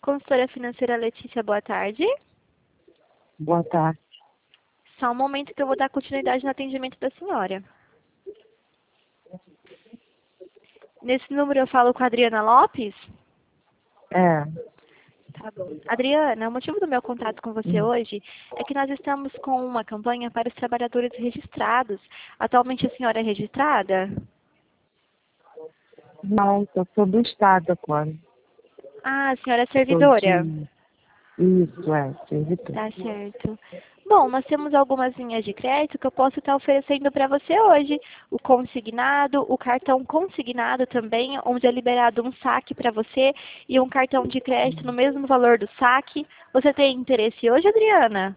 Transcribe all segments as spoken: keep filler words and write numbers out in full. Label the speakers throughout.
Speaker 1: Consultora financeira Letícia, boa tarde.
Speaker 2: Boa tarde.
Speaker 1: Só um momento que eu vou dar continuidade no atendimento da senhora. Nesse número eu falo com a Adriana Lopes?
Speaker 2: É.
Speaker 1: Tá bom. Adriana, o motivo do meu contato com você
Speaker 2: Hum.
Speaker 1: hoje é que nós estamos com uma campanha para os trabalhadores registrados. Atualmente a senhora é registrada?
Speaker 2: Não, eu sou do Estado agora.
Speaker 1: Ah, a senhora é
Speaker 2: Sou
Speaker 1: servidora?
Speaker 2: de... Isso, é, servidor.
Speaker 1: Tá certo. Bom, nós temos algumas linhas de crédito que eu posso estar oferecendo para você hoje. O consignado, o cartão consignado também, onde é liberado um saque para você e um cartão de crédito no mesmo valor do saque. Você tem interesse hoje, Adriana?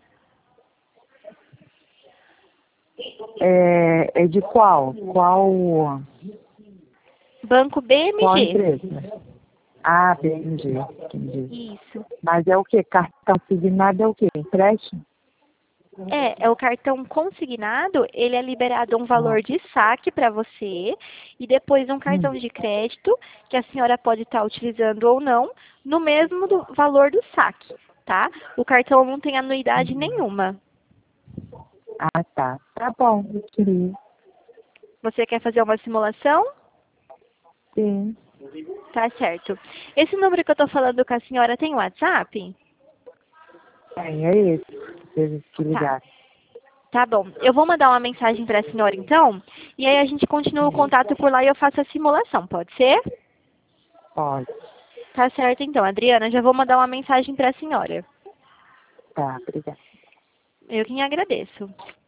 Speaker 2: É, é de qual? Qual...
Speaker 1: Banco
Speaker 2: Qual
Speaker 1: B M G.
Speaker 2: empresa? Ah, B M G, entendi.
Speaker 1: Isso.
Speaker 2: Mas é o quê? Cartão signado é o quê? Empréstimo?
Speaker 1: É, é o cartão consignado, ele é liberado um
Speaker 2: Ah.
Speaker 1: valor de saque para você e depois um cartão
Speaker 2: Hum.
Speaker 1: de crédito que a senhora pode estar utilizando ou não, no mesmo do valor do saque, tá? O cartão não tem anuidade nenhuma.
Speaker 2: Ah, tá. Tá bom, eu queria.
Speaker 1: Você quer fazer uma simulação?
Speaker 2: Sim.
Speaker 1: Tá certo. Esse número que eu estou falando com a senhora tem WhatsApp?
Speaker 2: Tem, é esse. Teve que
Speaker 1: Tá.
Speaker 2: ligar.
Speaker 1: Tá bom. Eu vou mandar uma mensagem para a senhora então, e aí a gente continua o contato por lá e eu faço a simulação, pode ser?
Speaker 2: Pode.
Speaker 1: Tá certo então, Adriana, já vou mandar uma mensagem para a senhora.
Speaker 2: Tá, obrigada.
Speaker 1: Eu quem agradeço.